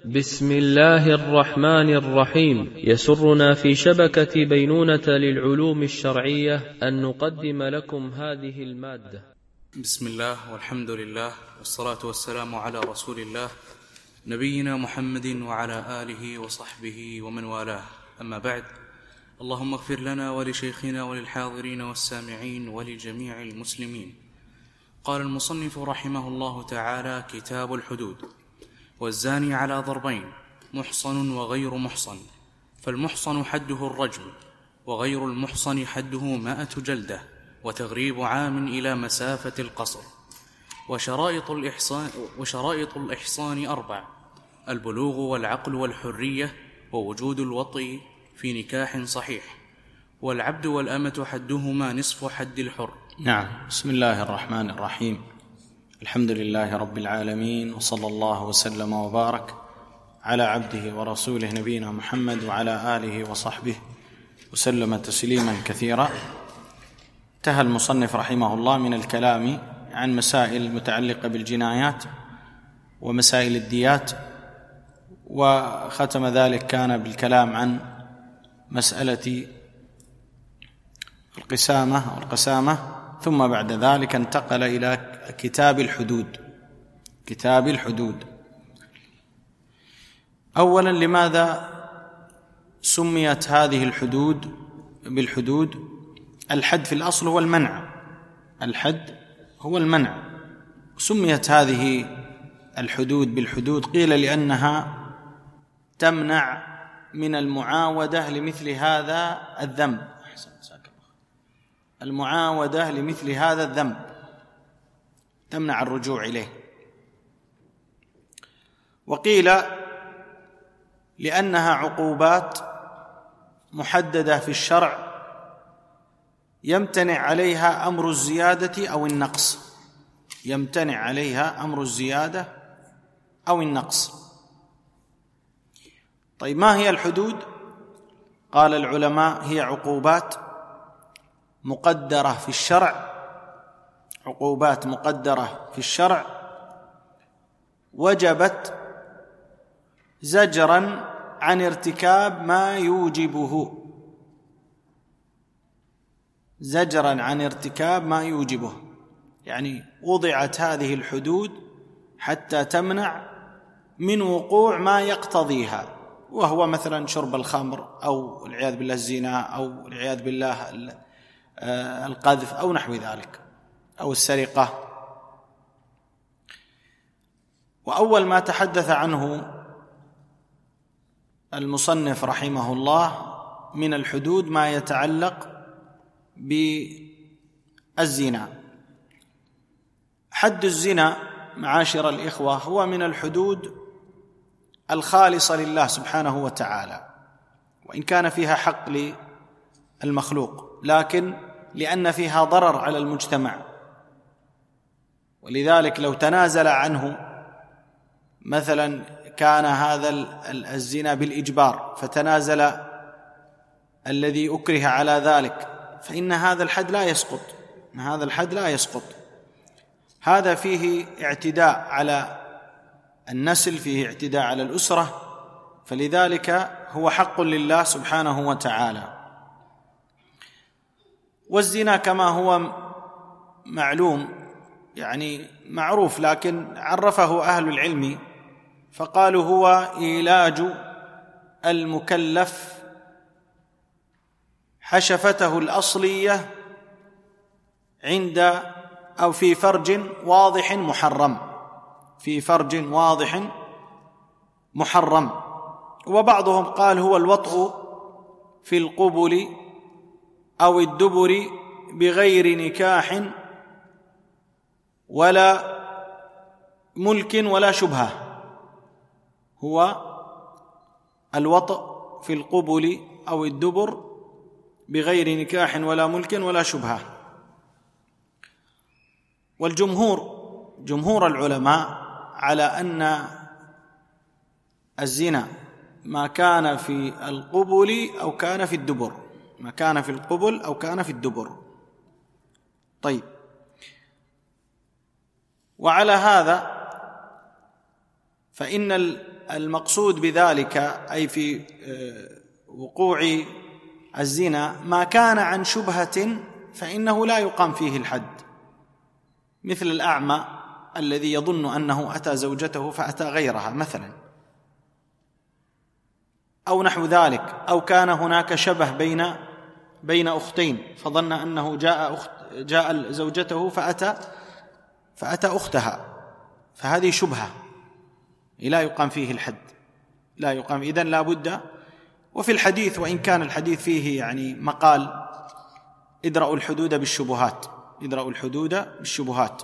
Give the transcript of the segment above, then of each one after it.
بسم الله الرحمن الرحيم. يسرنا في شبكة بينونة للعلوم الشرعية أن نقدم لكم هذه المادة. بسم الله والحمد لله والصلاة والسلام على رسول الله نبينا محمد وعلى آله وصحبه ومن والاه، أما بعد. اللهم اغفر لنا ولشيخنا وللحاضرين والسامعين ولجميع المسلمين. قال المصنف رحمه الله تعالى: كتاب الحدود. والزاني على ضربين: محصن وغير محصن، فالمحصن حده الرجم، وغير المحصن حده 100 جلدة، وتغريب عام إلى مسافة القصر. وشرائط الإحصان 4: البلوغ والعقل والحرية، ووجود الوطء في نكاح صحيح، والعبد والأمة حدهما نصف حد الحر. نعم. بسم الله الرحمن الرحيم. الحمد لله رب العالمين، وصلى الله وسلم وبارك على عبده ورسوله نبينا محمد وعلى آله وصحبه وسلم تسليما كثيرا. انتهى المصنف رحمه الله من الكلام عن مسائل متعلقة بالجنايات ومسائل الديات، وختم ذلك كان بالكلام عن مسألة القسامة، ثم بعد ذلك انتقل إلى كتاب الحدود. أولا، لماذا سميت هذه الحدود بالحدود؟ الحد في الأصل هو المنع، سميت هذه الحدود بالحدود قيل لأنها تمنع من المعاودة لمثل هذا الذنب، تمنع الرجوع إليه. وقيل لأنها عقوبات محددة في الشرع يمتنع عليها أمر الزيادة أو النقص. طيب، ما هي الحدود؟ قال العلماء: هي عقوبات مقدرة في الشرع، وجبت زجرا عن ارتكاب ما يوجبه، يعني وضعت هذه الحدود حتى تمنع من وقوع ما يقتضيها، وهو مثلا شرب الخمر، أو العياذ بالله الزنا، أو العياذ بالله القذف، أو نحو ذلك، أو السرقة. وأول ما تحدث عنه المصنف رحمه الله من الحدود ما يتعلق بالزنا. حد الزنا معاشر الإخوة هو من الحدود الخالصة لله سبحانه وتعالى، وإن كان فيها حق للمخلوق، لكن لأن فيها ضرر على المجتمع، ولذلك لو تنازل عنه، مثلا كان هذا الزنا بالإجبار فتنازل الذي أكره على ذلك، فإن هذا الحد لا يسقط. هذا فيه اعتداء على النسل، فيه اعتداء على الأسرة، فلذلك هو حق لله سبحانه وتعالى. والزنا كما هو معلوم، يعني معروف، لكن عرفه أهل العلم فقالوا: هو إيلاج المكلف حشفته الأصلية أو في فرج واضح محرم. وبعضهم قال: هو الوطء في القبل أو الدبر بغير نكاح ولا ملك ولا شبهة. هو الوطء في القبل أو الدبر بغير نكاح ولا ملك ولا شبهة. جمهور العلماء على أن الزنا ما كان في القبل أو كان في الدبر، طيب، وعلى هذا فإن المقصود بذلك أي في وقوع الزنا ما كان عن شبهة فإنه لا يقام فيه الحد، مثل الأعمى الذي يظن أنه أتى زوجته فأتى غيرها مثلا، أو نحو ذلك، أو كان هناك شبه بين أختين فظن أنه جاء زوجته فأتى أختها، فهذه شبهة لا يقام فيه الحد، لا يقام. إذن لا بد. وفي الحديث وإن كان الحديث فيه يعني مقال ادرأوا الحدود بالشبهات، ادرأوا الحدود بالشبهات.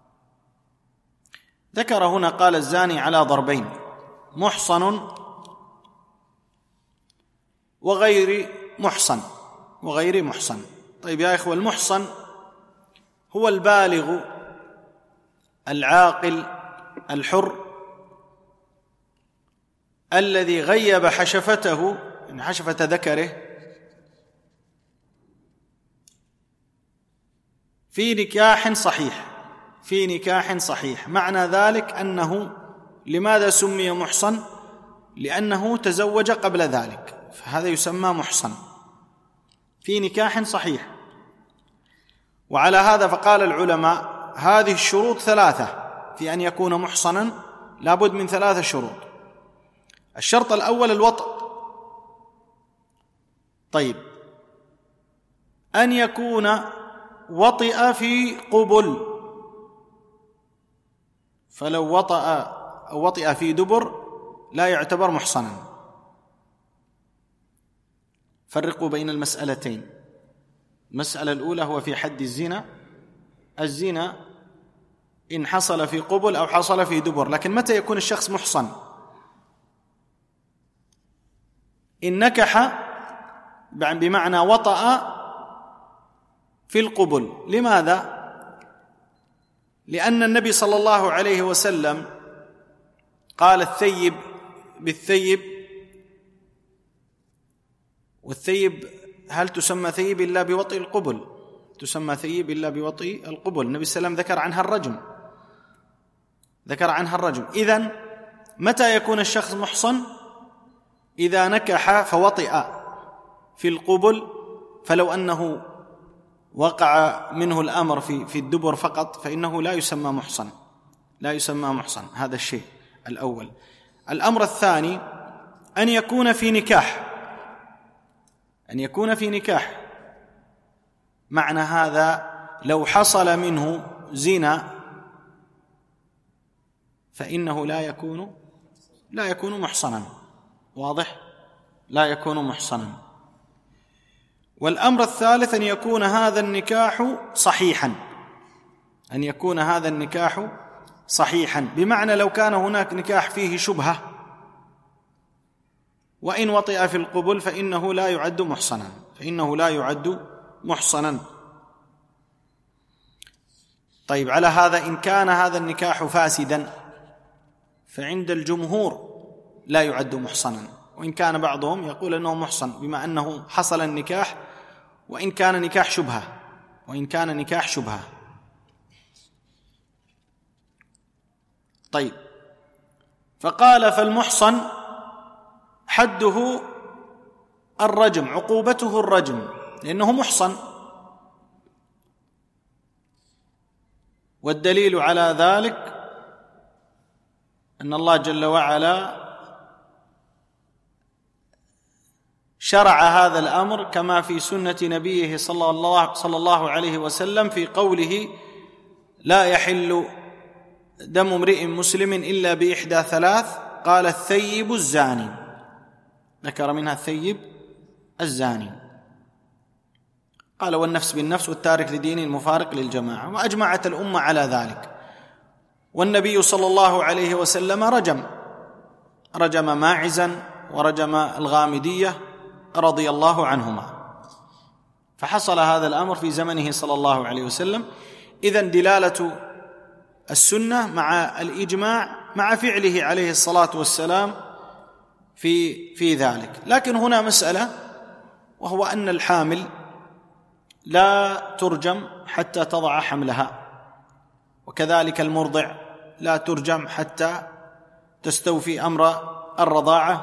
ذكر هنا قال الزاني على ضربين: محصن وغير محصن. طيب يا إخوة، المحصن هو البالغ العاقل الحر الذي غيب حشفته، يعني حشفة ذكره، في نكاح صحيح. معنى ذلك أنه لماذا سمي محصن؟ لأنه تزوج قبل ذلك، فهذا يسمى محصن في نكاح صحيح. وعلى هذا فقال العلماء هذه الشروط 3 في أن يكون محصنا، لابد من 3 شروط. الشرط الأول الوطء. طيب، أن يكون وطئ في قبل، فلو وطئ في دبر لا يعتبر محصنا. فرقوا بين المسألتين. المسألة الأولى هو في حد الزنا إن حصل في قبل أو حصل في دبر. لكن متى يكون الشخص محصن؟ إن نكح بمعنى وطأ في القبل. لماذا؟ لأن النبي صلى الله عليه وسلم قال الثيب بالثيب، والثيب هل تسمى ثيب إلا بوطئ القبل؟ تسمى ثيب إلا بوطئ القبل. النبي صلى الله عليه وسلم ذكر عنها الرجم. إذن متى يكون الشخص محصن؟ إذا نكح فوطئ في القبل، فلو أنه وقع منه الأمر في الدبر فقط فإنه لا يسمى محصن. هذا الشيء الأول. الأمر الثاني أن يكون في نكاح. معنى هذا لو حصل منه زنا فإنه لا يكون محصنا. واضح؟ لا يكون محصنا. والأمر الثالث أن يكون هذا النكاح صحيحا، بمعنى لو كان هناك نكاح فيه شبهة وإن وطئ في القبل فإنه لا يعد محصنا. طيب، على هذا إن كان هذا النكاح فاسدا فعند الجمهور لا يعد محصنا، وإن كان بعضهم يقول أنه محصن بما أنه حصل النكاح وإن كان نكاح شبهة. طيب، فقال فالمحصن حده الرجم، عقوبته الرجم، لأنه محصن. والدليل على ذلك أن الله جل وعلا شرع هذا الأمر كما في سنة نبيه صلى الله عليه وسلم في قوله: لا يحل دم امرئ مسلم إلا بإحدى 3، قال الثيب الزاني، ذكر منها الثيب الزاني، قال والنفس بالنفس والتارك لدين المفارق للجماعة. وأجمعت الأمة على ذلك. والنبي صلى الله عليه وسلم رجم ماعزا ورجم الغامدية رضي الله عنهما، فحصل هذا الأمر في زمنه صلى الله عليه وسلم. إذن دلالة السنة مع الإجماع مع فعله عليه الصلاة والسلام في ذلك. لكن هنا مسألة، وهو أن الحامل لا ترجم حتى تضع حملها، وكذلك المرضع لا ترجم حتى تستوفي أمر الرضاعة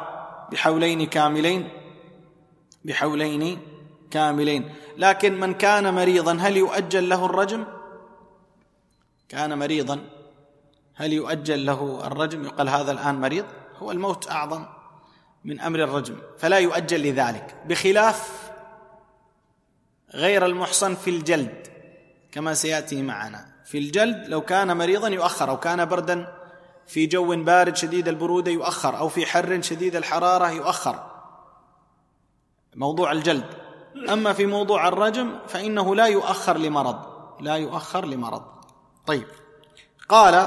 بحولين كاملين. لكن من كان مريضا هل يؤجل له الرجم؟ كان مريضا هل يؤجل له الرجم؟ يقال هذا الآن مريض، هو الموت أعظم من أمر الرجم فلا يؤجل لذلك، بخلاف غير المحصن في الجلد كما سيأتي معنا. في الجلد لو كان مريضا يؤخر، أو كان بردا في جو بارد شديد البرودة يؤخر، أو في حر شديد الحرارة يؤخر، موضوع الجلد. أما في موضوع الرجم فإنه لا يؤخر لمرض. طيب، قال: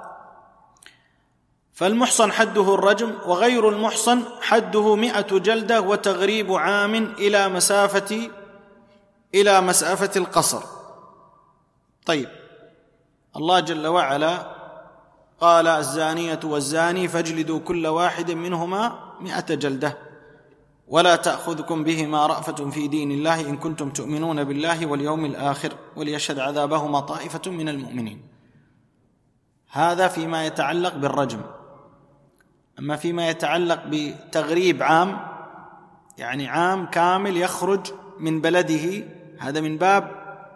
فالمحصن حده الرجم، وغير المحصن حده 100 جلدة وتغريب عام إلى مسافة القصر. طيب، الله جل وعلا قال: الزانية والزاني فاجلدوا كل واحد منهما 100 جلدة ولا تأخذكم بهما رأفة في دين الله إن كنتم تؤمنون بالله واليوم الآخر وليشهد عذابهما طائفة من المؤمنين. هذا فيما يتعلق بالرجم. أما فيما يتعلق بتغريب عام، يعني عام كامل يخرج من بلده، هذا من باب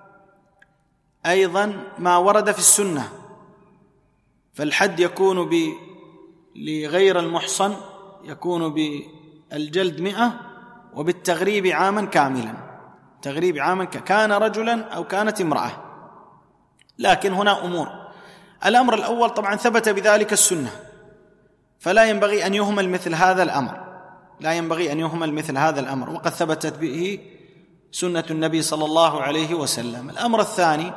أيضا ما ورد في السنة. فالحد يكون لغير المحصن يكون بالجلد 100 وبالتغريب عاما كاملا، تغريب عاما كان رجلا أو كانت امرأة. لكن هنا أمور. الأمر الأول طبعا ثبت بذلك السنة، فلا ينبغي أن يهمل مثل هذا الأمر، وقد ثبتت به سنة النبي صلى الله عليه وسلم. الأمر الثاني،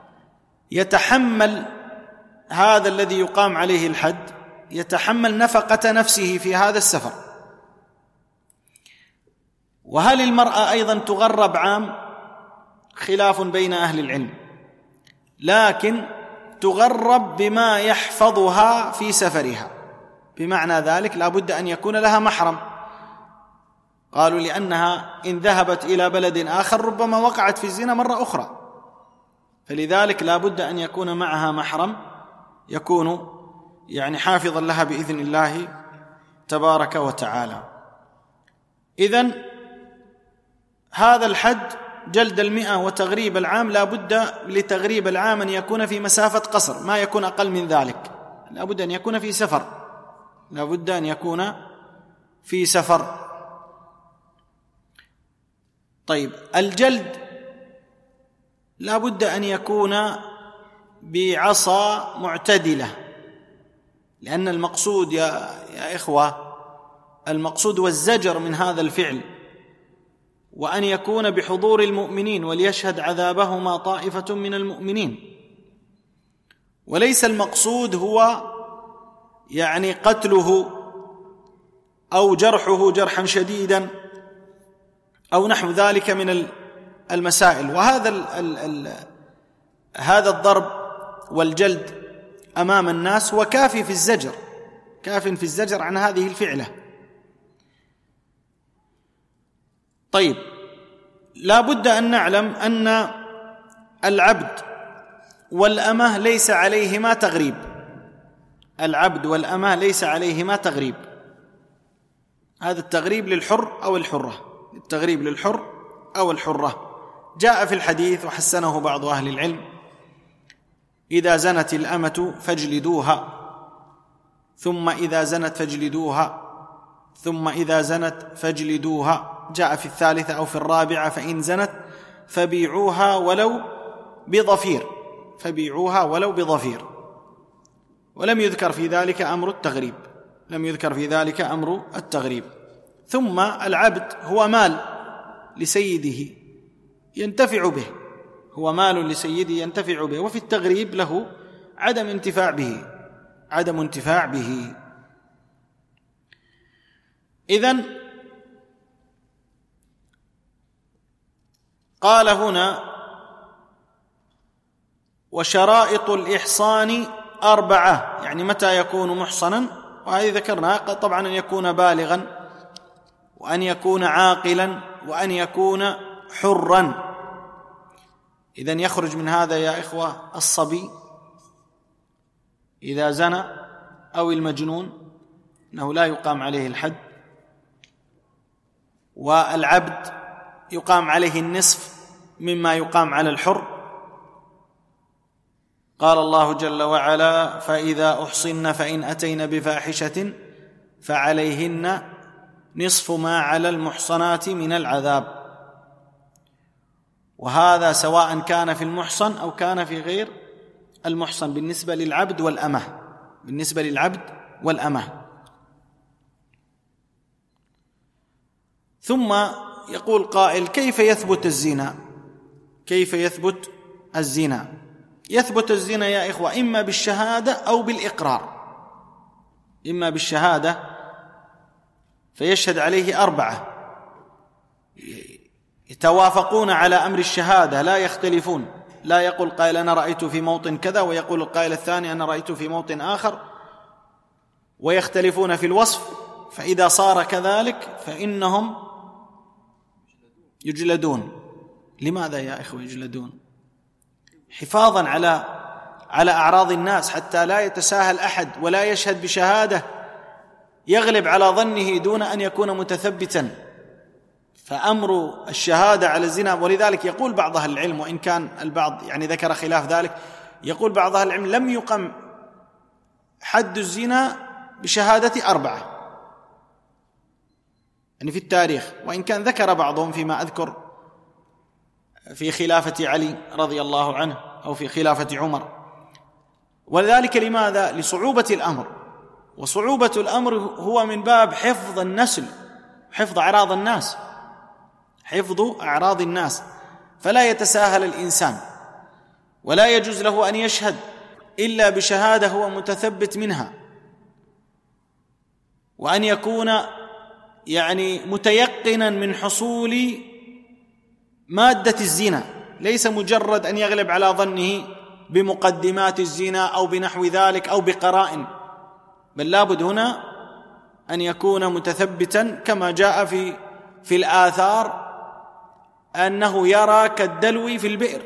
يتحمل هذا الذي يقام عليه الحد يتحمل نفقة نفسه في هذا السفر. وهل المرأة أيضا تغرب عام؟ خلاف بين أهل العلم، لكن تغرب بما يحفظها في سفرها، بمعنى ذلك لا بد أن يكون لها محرم. قالوا لأنها إن ذهبت إلى بلد آخر ربما وقعت في الزنا مرة أخرى، فلذلك لا بد أن يكون معها محرم يكون يعني حافظا لها بإذن الله تبارك وتعالى. إذن هذا الحد جلد 100 وتغريب العام لا بد لتغريب العام أن يكون في مسافة قصر، ما يكون أقل من ذلك، لا بد أن يكون في سفر. طيب، الجلد لا بد أن يكون بعصا معتدلة، لأن المقصود يا إخوة المقصود والزجر من هذا الفعل، وأن يكون بحضور المؤمنين وليشهد عذابهما طائفة من المؤمنين. وليس المقصود هو يعني قتله أو جرحه جرحا شديدا أو نحو ذلك من المسائل. وهذا هذا الضرب والجلد أمام الناس وكاف في الزجر عن هذه الفعلة. طيب، لا بد أن نعلم أن العبد والأمة ليس عليهما تغريب. العبد والأمة ليس عليهما تغريب. هذا التغريب للحر أو الحرة. جاء في الحديث وحسنه بعض أهل العلم: إذا زنت الأمة فاجلدوها، ثم إذا زنت فاجلدوها، ثم إذا زنت فاجلدوها. جاء في الثالثة أو في الرابعة: فإن زنت فبيعوها ولو بظفير. ولم يذكر في ذلك أمر التغريب. ثم العبد هو مال لسيده ينتفع به، وفي التغريب له عدم انتفاع به. إذن قال هنا: وشرائط الإحصان 4، يعني متى يكون محصنا، وهذه ذكرنا طبعا أن يكون بالغا، وأن يكون عاقلا، وأن يكون حرا. إذن يخرج من هذا يا إخوة الصبي إذا زنى أو المجنون أنه لا يقام عليه الحد، والعبد يقام عليه النصف مما يقام على الحر. قال الله جل وعلا: فإذا أحصن فإن أتين بفاحشة فعليهن نصف ما على المحصنات من العذاب. وهذا سواء كان في المحصن أو كان في غير المحصن بالنسبة للعبد والأمة. ثم يقول قائل: كيف يثبت الزنا؟ يثبت الزنا يا إخوة إما بالشهادة أو بالإقرار. إما بالشهادة فيشهد عليه 4 يتوافقون على أمر الشهادة، لا يختلفون، لا يقول قائل أنا رأيت في موطن كذا ويقول القائل الثاني أنا رأيت في موطن آخر، ويختلفون في الوصف. فإذا صار كذلك فإنهم يجلدون. لماذا يا إخوة يجلدون؟ حفاظا على أعراض الناس، حتى لا يتساهل أحد ولا يشهد بشهادة يغلب على ظنه دون أن يكون متثبتا. فأمر الشهادة على الزنا، ولذلك يقول بعض أهل العلم، وإن كان البعض ذكر خلاف ذلك، يقول بعض أهل العلم لم يقم حد الزنا بشهادة 4 في التاريخ، وإن كان ذكر بعضهم فيما أذكر في خلافة علي رضي الله عنه أو في خلافة عمر. ولذلك لماذا؟ لصعوبة الأمر، وصعوبة الأمر هو من باب حفظ النسل، حفظ أعراض الناس، فلا يتساهل الإنسان، ولا يجوز له أن يشهد إلا بشهادة هو متثبت منها، وأن يكون متيقنا من حصول مادة الزنا، ليس مجرد أن يغلب على ظنه بمقدمات الزنا أو بنحو ذلك أو بقرائن، بل لابد هنا أن يكون متثبتا، كما جاء في الآثار أنه يرى كالدلو في البئر،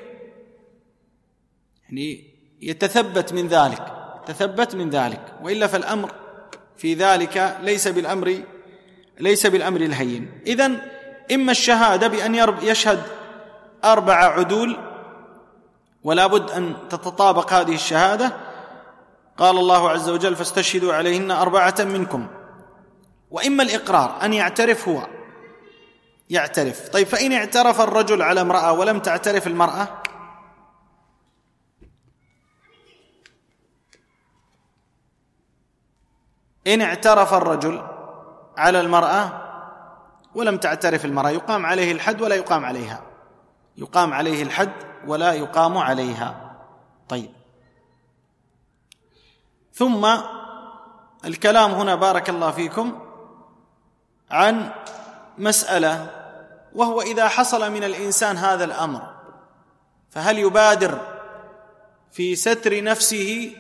يتثبت من ذلك، وإلا فالأمر في ذلك ليس بالأمر الهين. إذن إما الشهادة بأن يشهد 4 عدول، ولا بد أن تتطابق هذه الشهادة. قال الله عز وجل: فاستشهدوا عليهن 4 منكم. وإما الإقرار، أن يعترف هو، يعترف. طيب، فإن اعترف الرجل على امرأة ولم تعترف المرأة، إن اعترف الرجل على المرأة ولم تعترف المرأة، يقام عليه الحد ولا يقام عليها؟ يقام عليه الحد ولا يقام عليها. طيب، ثم الكلام هنا بارك الله فيكم عن مسألة، وهو إذا حصل من الإنسان هذا الأمر فهل يبادر في ستر نفسه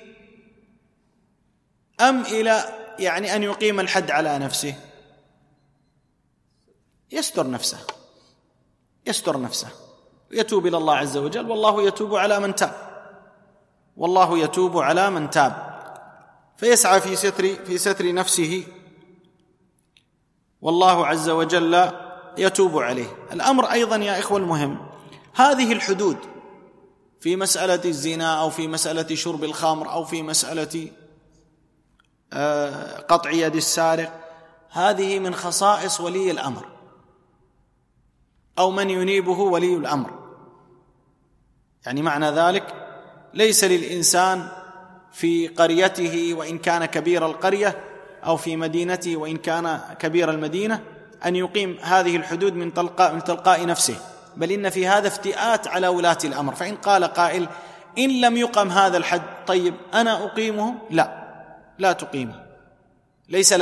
أم إلى أن يقيم الحد على نفسه؟ يستر نفسه ويتوب إلى الله عز وجل، والله يتوب على من تاب، فيسعى في ستر نفسه، والله عز وجل يتوب عليه. الأمر أيضا يا إخوة المهم، هذه الحدود في مسألة الزنا أو في مسألة شرب الخمر أو في مسألة قطع يد السارق، هذه من خصائص ولي الأمر أو من ينيبه ولي الأمر. معنى ذلك ليس للإنسان في قريته وإن كان كبير القرية أو في مدينته وإن كان كبير المدينة أن يقيم هذه الحدود من تلقاء نفسه، بل إن في هذا افتئات على ولاة الأمر. فإن قال قائل: إن لم يقم هذا الحد، طيب أنا أقيمه؟ لا تقيمه، ليس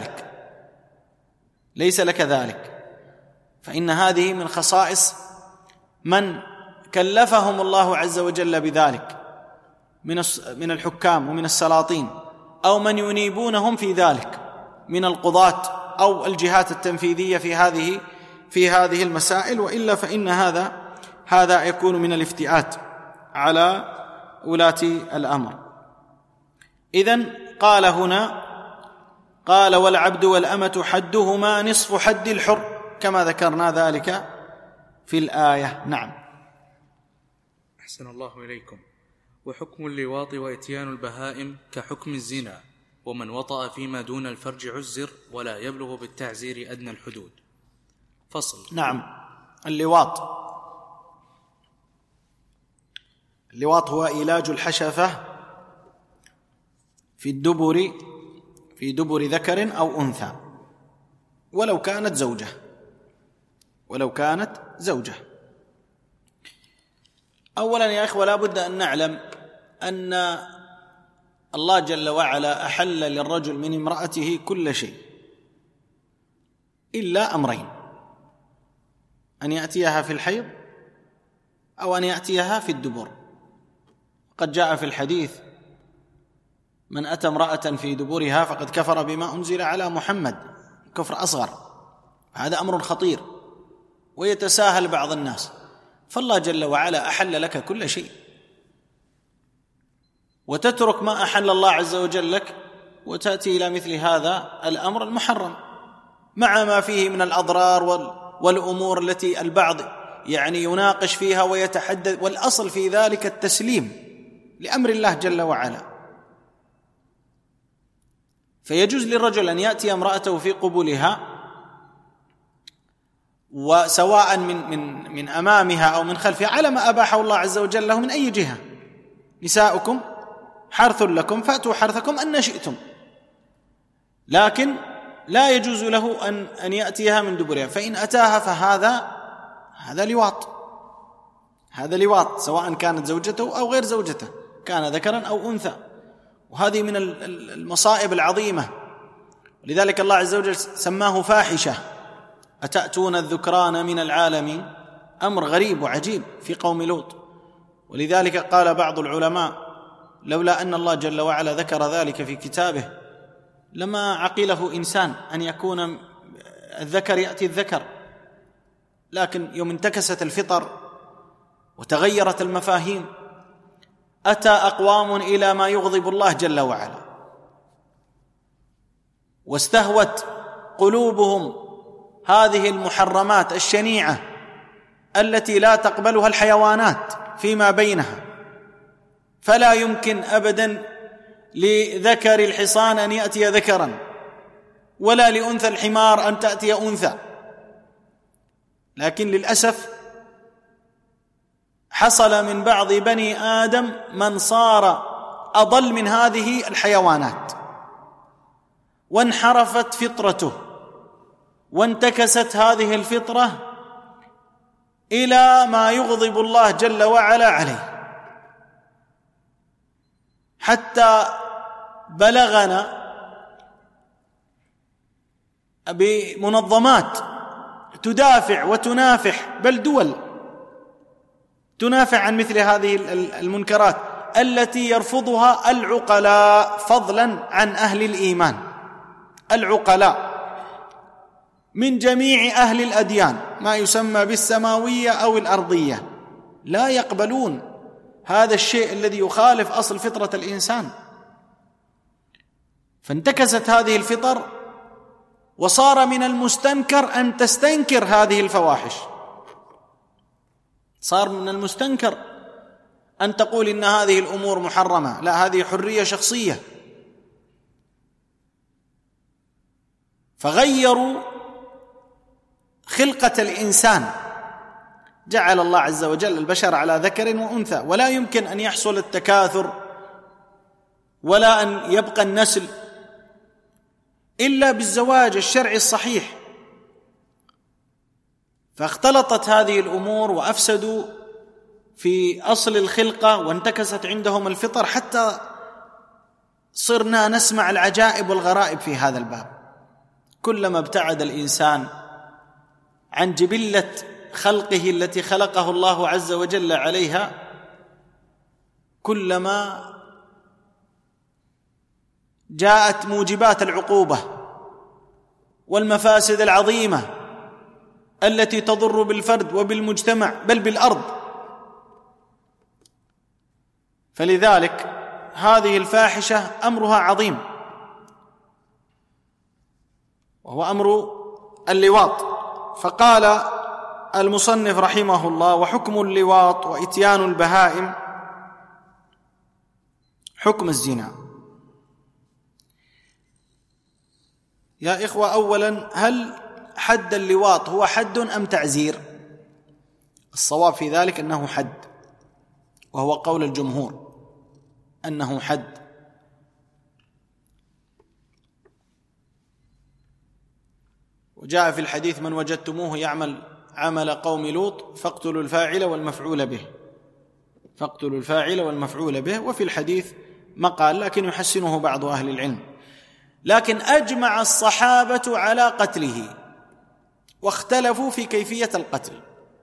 لك ذلك، فإن هذه من خصائص من كلفهم الله عز وجل بذلك من الحكام ومن السلاطين، أو من ينيبونهم في ذلك من القضاة أو الجهات التنفيذية في هذه المسائل، وإلا فإن هذا يكون من الافتئات على ولاة الأمر. إذن قال هنا قال والعبد والأمة حدهما نصف حد الحر كما ذكرنا ذلك في الآية. نعم. أحسن الله إليكم. وحكم اللواط وإتيان البهائم كحكم الزنا، ومن وطأ فيما دون الفرج عزر ولا يبلغ بالتعزير أدنى الحدود. فصل. نعم. اللواط هو إيلاج الحشفة في دبر ذكر أو أنثى ولو كانت زوجة. أولا يا إخوة لا بد أن نعلم أن الله جل وعلا أحل للرجل من امرأته كل شيء إلا أمرين: أن يأتيها في الحيض أو أن يأتيها في الدبر. قد جاء في الحديث: من أتى امرأة في دبرها فقد كفر بما أنزل على محمد، كفر أصغر. هذا أمر خطير ويتساهل بعض الناس، فالله جل وعلا أحل لك كل شيء، وتترك ما أحل الله عز وجل لك وتأتي إلى مثل هذا الأمر المحرم مع ما فيه من الأضرار والأمور التي البعض يناقش فيها ويتحدث، والأصل في ذلك التسليم لأمر الله جل وعلا. فيجوز للرجل أن يأتي امرأته في قبولها، وسواء من أمامها أو من خلفها، على ما أباحه الله عز وجل له من أي جهة. نساؤكم حرث لكم فأتوا حرثكم أن شئتم، لكن لا يجوز له أن يأتيها من دبرها. فإن أتاها فهذا لواط، سواء كانت زوجته أو غير زوجته، كان ذكرا أو أنثى. وهذه من المصائب العظيمة، لذلك الله عز وجل سماه فاحشة: أتأتون الذكران من العالمين. أمر غريب وعجيب في قوم لوط. ولذلك قال بعض العلماء: لولا أن الله جل وعلا ذكر ذلك في كتابه لما عقله إنسان أن يكون الذكر يأتي الذكر. لكن يوم انتكست الفطر وتغيرت المفاهيم، أتى أقوام إلى ما يغضب الله جل وعلا، واستهوت قلوبهم هذه المحرمات الشنيعة التي لا تقبلها الحيوانات فيما بينها. فلا يمكن أبدا لذكر الحصان أن يأتي ذكرا، ولا لأنثى الحمار أن تأتي أنثى. لكن للأسف حصل من بعض بني آدم من صار أضل من هذه الحيوانات، وانحرفت فطرته، وانتكست هذه الفطرة إلى ما يغضب الله جل وعلا عليه، حتى بلغنا بمنظمات تدافع وتنافح، بل دول تنافع عن مثل هذه المنكرات التي يرفضها العقلاء فضلا عن أهل الإيمان. العقلاء من جميع أهل الأديان، ما يسمى بالسماوية أو الأرضية، لا يقبلون هذا الشيء الذي يخالف أصل فطرة الإنسان. فانتكست هذه الفطر، وصار من المستنكر أن تستنكر هذه الفواحش. صار من المستنكر أن تقول إن هذه الأمور محرمة، لا، هذه حرية شخصية. فغيروا خلقة الإنسان، جعل الله عز وجل البشر على ذكر وأنثى، ولا يمكن أن يحصل التكاثر ولا أن يبقى النسل إلا بالزواج الشرعي الصحيح. فاختلطت هذه الأمور وأفسدوا في أصل الخلقة، وانتكست عندهم الفطر، حتى صرنا نسمع العجائب والغرائب في هذا الباب. كلما ابتعد الإنسان عن جبلة خلقه التي خلقه الله عز وجل عليها، كلما جاءت موجبات العقوبة والمفاسد العظيمة التي تضر بالفرد وبالمجتمع بل بالأرض. فلذلك هذه الفاحشة أمرها عظيم، وهو أمر اللواط. فقال المصنف رحمه الله: وحكم اللواط وإتيان البهائم حكم الزنا. يا إخوة، أولا، هل حد اللواط هو حد أم تعزير؟ الصواب في ذلك أنه حد، وهو قول الجمهور أنه حد. وجاء في الحديث: من وجدتموه يعمل عمل قوم لوط فاقتلوا الفاعل والمفعول به، فاقتلوا الفاعل والمفعول به. وفي الحديث مقال لكن يحسنه بعض أهل العلم. لكن أجمع الصحابة على قتله، واختلفوا في كيفية القتل،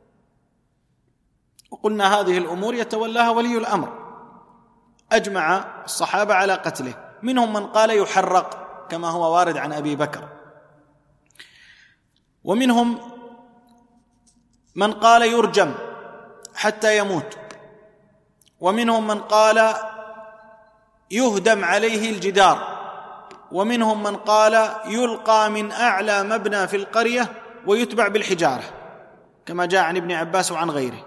وقلنا هذه الأمور يتولاها ولي الأمر. أجمع الصحابة على قتله، منهم من قال يحرق كما هو وارد عن أبي بكر، ومنهم من قال يرجم حتى يموت، ومنهم من قال يهدم عليه الجدار، ومنهم من قال يلقى من أعلى مبنى في القرية ويتبع بالحجارة كما جاء عن ابن عباس وعن غيره،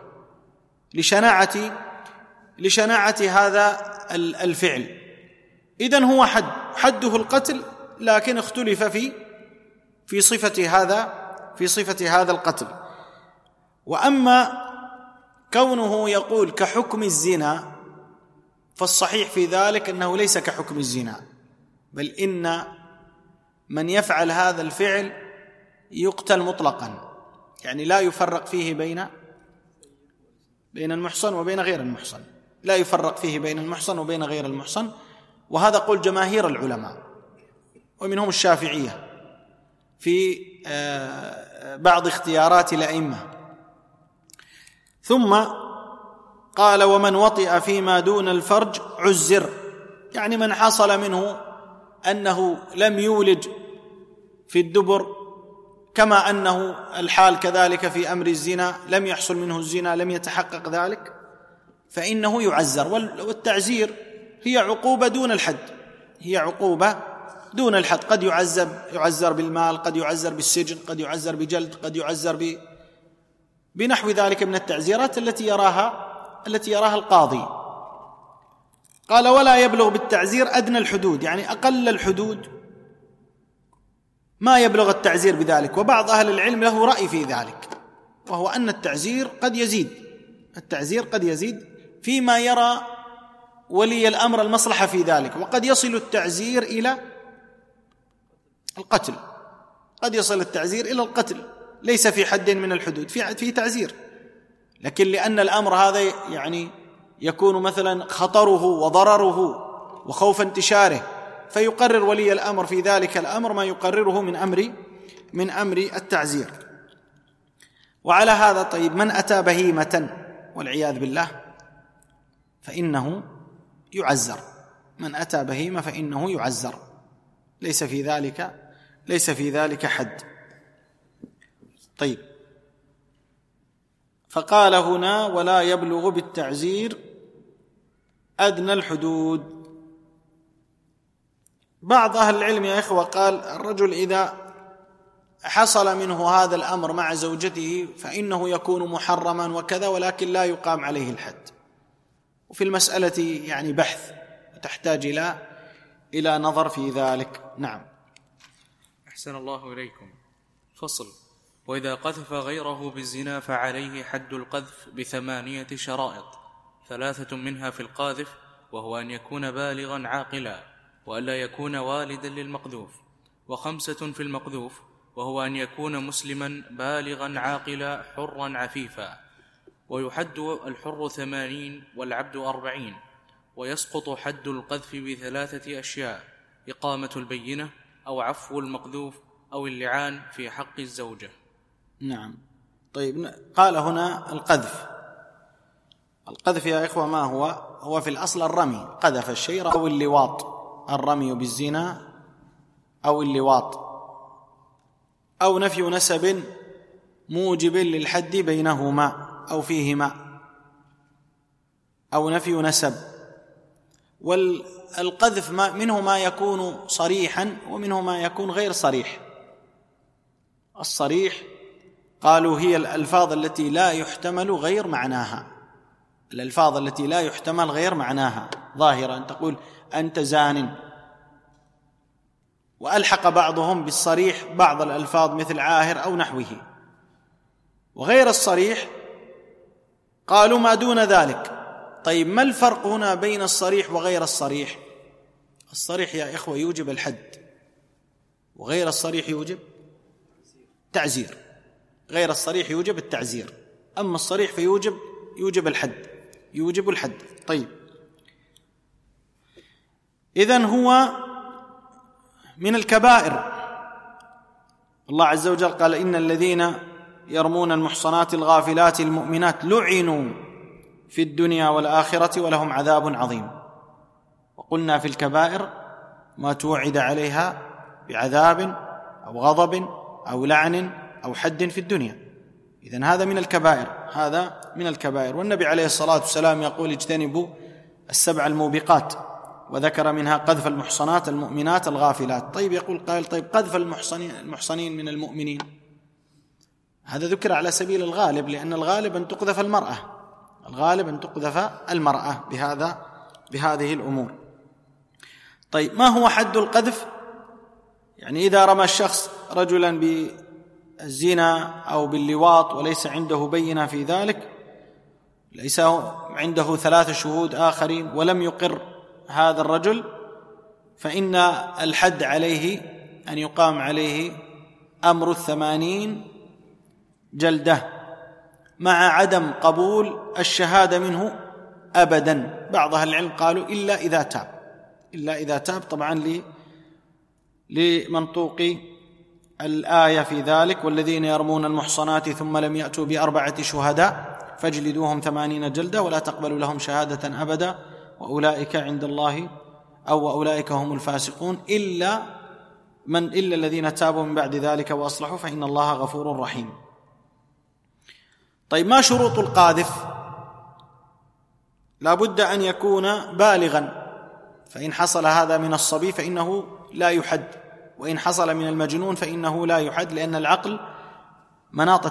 لشناعة هذا الفعل. إذن هو حده القتل، لكن اختلف في صفة هذا القتل. وأما كونه يقول كحكم الزنا، فالصحيح في ذلك أنه ليس كحكم الزنا، بل إن من يفعل هذا الفعل يقتل مطلقا، يعني لا يفرق فيه بين المحصن وبين غير المحصن، لا يفرق فيه بين المحصن وبين غير المحصن. وهذا قول جماهير العلماء، ومنهم الشافعية في بعض اختيارات الأئمة. ثم قال: ومن وطئ فيما دون الفرج عزر، يعني من حصل منه أنه لم يولج في الدبر، كما أنه الحال كذلك في أمر الزنا، لم يحصل منه الزنا، لم يتحقق ذلك، فإنه يعزر. والتعزير هي عقوبة دون الحد، هي عقوبة دون الحد. قد يعزر بالمال، قد يعزر بالسجن، قد يعزر بجلد، قد يعزر بنحو ذلك من التعزيرات التي يراها القاضي. قال: ولا يبلغ بالتعزير أدنى الحدود، يعني أقل الحدود ما يبلغ التعزير بذلك. وبعض أهل العلم له رأي في ذلك، وهو أن التعزير قد يزيد فيما يرى ولي الأمر المصلحة في ذلك، وقد يصل التعزير إلى القتل، ليس في حد من الحدود، في تعزير. لكن لأن الأمر هذا يعني يكون مثلا خطره وضرره وخوف انتشاره، فيقرر ولي الأمر في ذلك الأمر ما يقرره من أمر التعزير. وعلى هذا، طيب، من أتى بهيمة والعياذ بالله فإنه يعزر، من أتى بهيمة فإنه يعزر، ليس في ذلك حد. طيب، فقال هنا: ولا يبلغ بالتعزير أدنى الحدود. بعض أهل العلم يا إخوة قال: الرجل إذا حصل منه هذا الأمر مع زوجته فإنه يكون محرما وكذا، ولكن لا يقام عليه الحد. وفي المسألة يعني بحث تحتاج إلى نظر في ذلك. نعم. أحسن الله إليكم. فصل: وإذا قذف غيره بالزنا فعليه حد القذف ب8 شرائط، 3 منها في القاذف، وهو أن يكون بالغا عاقلا وألا يكون والدا للمقذوف، و5 في المقذوف، وهو أن يكون مسلما بالغا عاقلا حرا عفيفا. ويحد الحر 80 والعبد 40. ويسقط حد القذف ب3 أشياء: إقامة البينة، أو عفو المقذوف، أو اللعان في حق الزوجة. نعم. طيب، قال هنا القذف يا إخوة ما هو في الأصل الرمي، قذف الشيء، أو اللواط، الرمي بالزنا أو اللواط، أو نفي نسب موجب للحد بينهما أو فيهما، أو نفي نسب. والقذف منه ما يكون صريحا ومنه ما يكون غير صريح. الصريح قالوا هي الألفاظ التي لا يحتمل غير معناها، الألفاظ التي لا يحتمل غير معناها ظاهرة، أن تقول أنت زان. وألحق بعضهم بالصريح بعض الألفاظ مثل عاهر أو نحوه. وغير الصريح قالوا ما دون ذلك. طيب ما الفرق هنا بين الصريح وغير الصريح؟ الصريح يا إخوة يوجب الحد، وغير الصريح يوجب تعزير. غير الصريح يوجب التعزير، أما الصريح فيوجب الحد، يوجب الحد. طيب إذن هو من الكبائر. الله عز وجل قال إن الذين يرمون المحصنات الغافلات المؤمنات لعنوا في الدنيا والآخرة ولهم عذاب عظيم. وقلنا في الكبائر ما توعد عليها بعذاب أو غضب أو لعن أو حد في الدنيا. إذن هذا من الكبائر، هذا من الكبائر. والنبي عليه الصلاة والسلام يقول اجتنبوا السبع الموبقات، وذكر منها قذف المحصنات المؤمنات الغافلات. طيب يقول قائل طيب قذف المحصنين من المؤمنين، هذا ذكر على سبيل الغالب، لأن الغالب أن تقذف المرأة، الغالب أن تقذف المرأة بهذه الأمور. طيب ما هو حد القذف؟ يعني إذا رمى الشخص رجلا بالزنا أو باللواط وليس عنده بينة في ذلك، ليس عنده 3 شهود آخرين ولم يقر هذا الرجل، فإن الحد عليه أن يقام عليه أمر 80 جلدة مع عدم قبول الشهادة منه أبدا. بعض أهل العلم قالوا إلا إذا تاب، طبعا لمنطوق الآية في ذلك: والذين يرمون المحصنات ثم لم يأتوا ب4 شهداء فاجلدوهم 80 جلدة ولا تقبلوا لهم شهادة أبدا وأولئك عند الله وأولئك هم الفاسقون إلا الذين تابوا من بعد ذلك وأصلحوا فإن الله غفور رحيم. طيب ما شروط القاذف؟ لا بد أن يكون بالغا، فإن حصل هذا من الصبي فإنه لا يحد، وإن حصل من المجنون فإنه لا يحد، لأن العقل مناط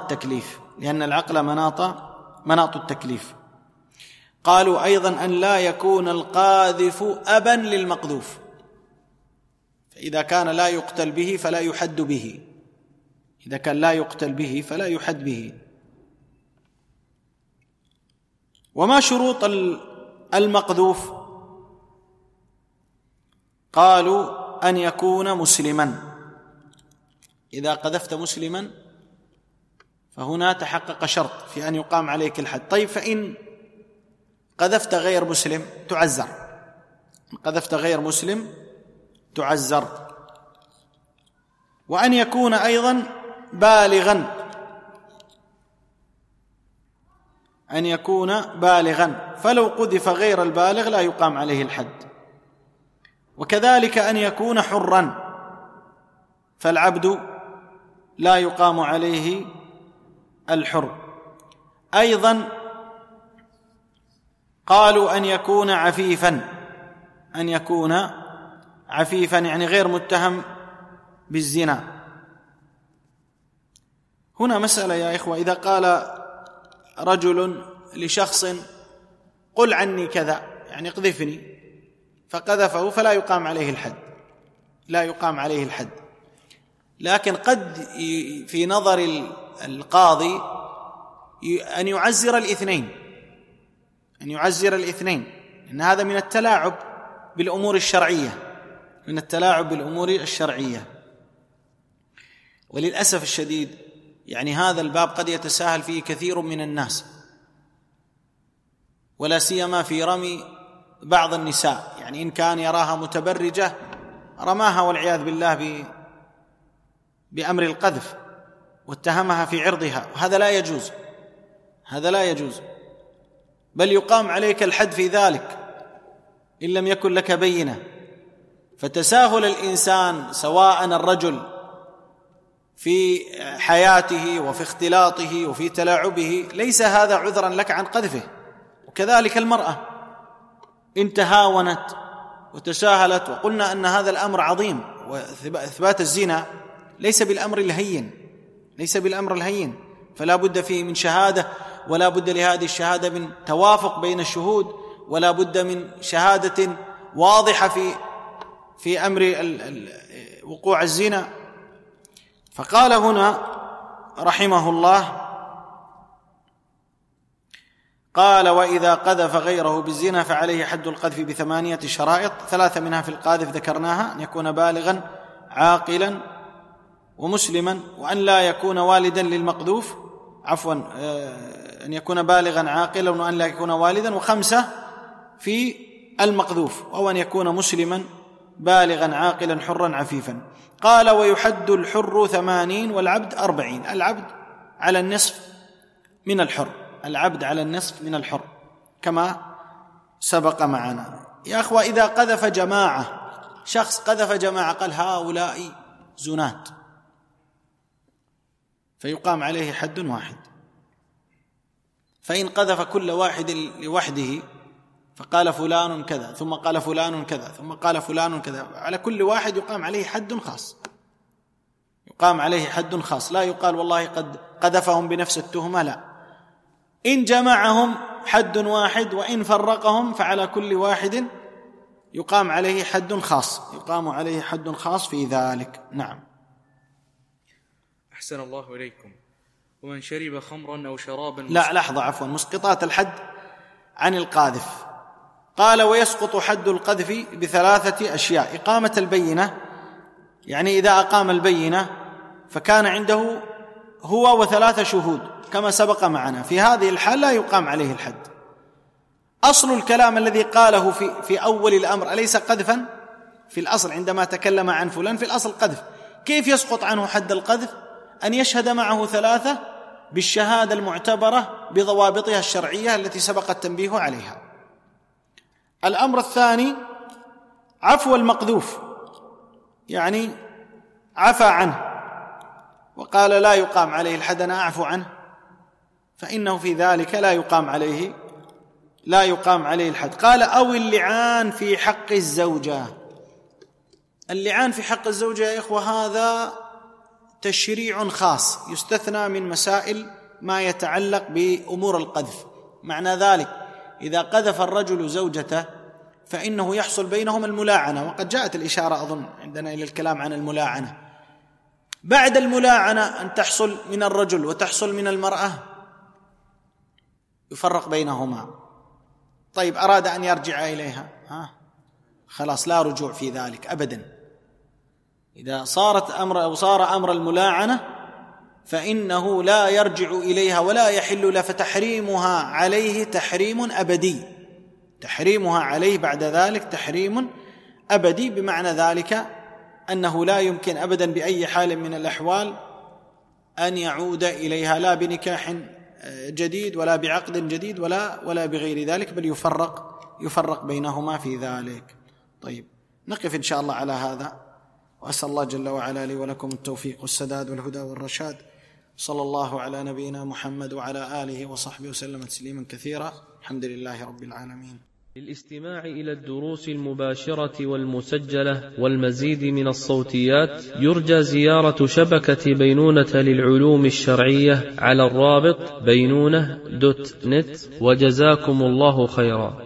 التكليف. قالوا أيضا أن لا يكون القاذف أبا للمقذوف، فإذا كان لا يقتل به فلا يحد به، إذا كان لا يقتل به فلا يحد به. وما شروط المقذوف؟ قالوا أن يكون مسلما. إذا قذفت مسلما فهنا تحقق شرط في أن يقام عليك الحد. طيب فإن قذفت غير مسلم تعزر، إن قذفت غير مسلم تعزر. وأن يكون أيضا بالغا، أن يكون بالغا، فلو قذف غير البالغ لا يقام عليه الحد. وكذلك أن يكون حرا، فالعبد لا يقام عليه الحر. أيضا قالوا أن يكون عفيفا، أن يكون عفيفا يعني غير متهم بالزنا. هنا مسألة يا إخوة، إذا قال رجل لشخص قل عني كذا، يعني اقذفني، فقذفه فلا يقام عليه الحد، لا يقام عليه الحد. لكن قد في نظر القاضي أن يعزر الاثنين، أن يعزر الاثنين، إن هذا من التلاعب بالأمور الشرعية، من التلاعب بالأمور الشرعية. وللأسف الشديد يعني هذا الباب قد يتساهل فيه كثير من الناس، ولا سيما في رمي بعض النساء، يعني إن كان يراها متبرجة رماها والعياذ بالله بأمر القذف واتهمها في عرضها، وهذا لا يجوز، هذا لا يجوز، بل يقام عليك الحد في ذلك إن لم يكن لك بينة. فتساهل الإنسان سواء الرجل في حياته وفي اختلاطه وفي تلاعبه ليس هذا عذرا لك عن قذفه. وكذلك المرأة إن تهاونت وتساهلت، وقلنا أن هذا الأمر عظيم، وإثبات الزنا ليس بالأمر الهين، ليس بالأمر الهين، فلا بد فيه من شهادة، ولا بد لهذه الشهادة من توافق بين الشهود، ولا بد من شهادة واضحة في أمر وقوع الزنا. فقال هنا رحمه الله، قال: وإذا قذف غيره بالزنا فعليه حد القذف ب8 شرائط، 3 منها في القاذف ذكرناها: أن يكون بالغا عاقلا ومسلما، وأن لا يكون والدا للمقذوف، أن يكون بالغا عاقلا وأن لا يكون والدا، و5 في المقذوف، أو أن يكون مسلما بالغا عاقلا حرا عفيفا. قال: ويحد الحر 80 والعبد 40. العبد على النصف من الحر، العبد على النصف من الحر كما سبق معنا. يا أخوة، إذا قذف جماعة، شخص قذف جماعة قال هؤلاء زنات، فيقام عليه حد واحد. فإن قذف كل واحد لوحده فقال فلان كذا، ثم قال فلان كذا، ثم قال فلان كذا، على كل واحد يقام عليه حد خاص، يقام عليه حد خاص، لا يقال والله قد قذفهم بنفس التهمة، لا. إن جمعهم حد واحد، وإن فرقهم فعلى كل واحد يقام عليه حد خاص، يقام عليه حد خاص في ذلك. نعم. أحسن الله إليكم. ومن شرب خمرا أو شرابا لا، لحظة، عفوا، مسقطات الحد عن القاذف. قال: ويسقط حد القذف ب3 أشياء: إقامة البينة، يعني إذا أقام البينة فكان عنده هو و3 شهود كما سبق معنا، في هذه الحال لا يقام عليه الحد. أصل الكلام الذي قاله في أول الأمر أليس قذفا؟ في الأصل عندما تكلم عن فلان في الأصل قذف. كيف يسقط عنه حد القذف؟ أن يشهد معه 3 بالشهادة المعتبرة بضوابطها الشرعية التي سبق التنبيه عليها. الأمر الثاني عفو المقذوف، يعني عفى عنه وقال لا يقام عليه الحد، أنا أعفو عنه، فإنه في ذلك لا يقام عليه الحد. قال: أو اللعان في حق الزوجة. اللعان في حق الزوجة يا إخوة هذا تشريع خاص يستثنى من مسائل ما يتعلق بأمور القذف. معنى ذلك إذا قذف الرجل زوجته فإنه يحصل بينهم الملاعنة، وقد جاءت الإشارة أظن عندنا إلى الكلام عن الملاعنة. بعد الملاعنة أن تحصل من الرجل وتحصل من المرأة يفرق بينهما. طيب، أراد أن يرجع إليها، خلاص لا رجوع في ذلك أبدا. إذا صار أمر الملاعنة فإنه لا يرجع إليها ولا يحل له، فتحريمها عليه تحريم أبدي، تحريمها عليه بعد ذلك تحريم أبدي، بمعنى ذلك أنه لا يمكن أبدا بأي حال من الأحوال أن يعود إليها، لا بنكاح جديد ولا بعقد جديد ولا بغير ذلك، بل يفرق بينهما في ذلك. طيب، نقف إن شاء الله على هذا، وأسأل الله جل وعلا لي ولكم التوفيق والسداد والهدى والرشاد. صلى الله على نبينا محمد وعلى آله وصحبه وسلم تسليما كثيرا. الحمد لله رب العالمين. للاستماع إلى الدروس المباشرة والمسجلة والمزيد من الصوتيات يرجى زيارة شبكة بينونة للعلوم الشرعية على الرابط بينونة.net. وجزاكم الله خيرا.